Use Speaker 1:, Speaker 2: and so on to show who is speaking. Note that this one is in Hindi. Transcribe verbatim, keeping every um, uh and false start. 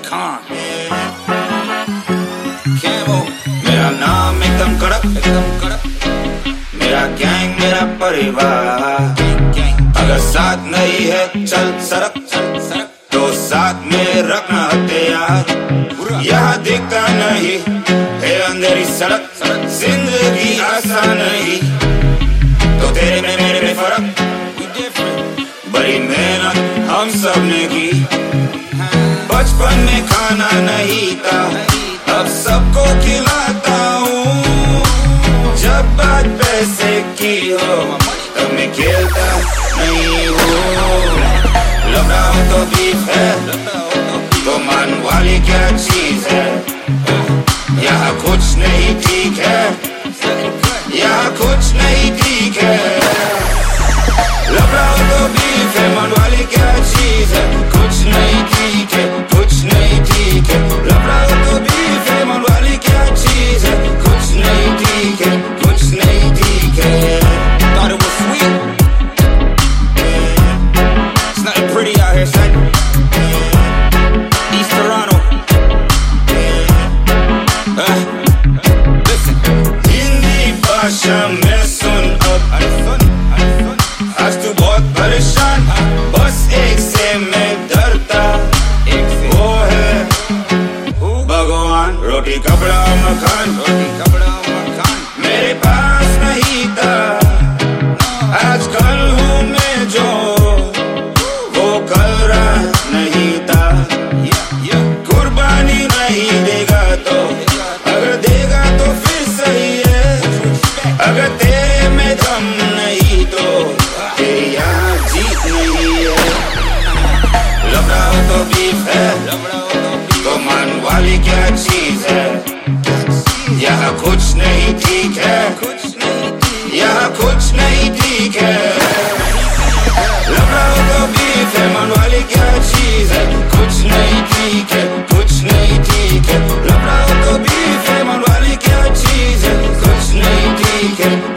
Speaker 1: खान। मेरा नाम एकदम कड़क, एकदम कड़क, मेरा गैंग मेरा परिवार। अगर साथ नहीं है चल सरक, चल सरक, तो साथ में रखना हथियार। यहाँ दिखता नहीं है अंधेरी सड़क, सड़क जिंदगी आसान नहीं, तो तेरे में मेरे में फर्क। बड़ी मेहनत हम सब ने की, बचपन में खाना नहीं था, अब सबको खिलाता हूँ। जब बात पैसे की हो तब मैं खेलता नहीं हूँ। लफड़ा हो तो बीफ है, तो मान वाली क्या चीज है। यहाँ कुछ नहीं ठीक है, यहाँ कुछ नहीं ठीक है। लफड़ा हो तो बीफ है, मान वाली क्या चीज है। कुछ नहीं ठीक है, कुछ नहीं ठीक है। लफड़ा हो तो बीफ है, मान वाली क्या चीज है। कुछ नहीं ठीक है, कुछ नहीं ठीक है। Thought it was sweet. It's nothing pretty out here, son. East Toronto. Uh, listen. Hindi भाषा में सुन अब, आज तू बहुत परेशान, बस एक से मैं डरता, एक से वो है भगवान। रोटी कपड़ा मकान, रोटी कपड़ा मकान मेरे पास नहीं था, आज कल हूँ मैं जो वो कल रहा नहीं था। कुर्बानी नहीं देगा तो, अगर देगा तो फिर सही है, अगर तेरे में दम नहीं तो तेरी यहाँ जीत नहीं है। लफड़ा हो तो बीफ है, तो मान वाली क्या चीज है। यहाँ कुछ नहीं ठीक है, यहाँ कुछ नहीं ठीक है। लफड़ा हो तो बीफ है, मान वाली क्या चीज है। कुछ नहीं ठीक है, कुछ नहीं ठीक है। लफड़ा हो तो बीफ है, मान वाली क्या चीज है। कुछ नहीं ठीक है।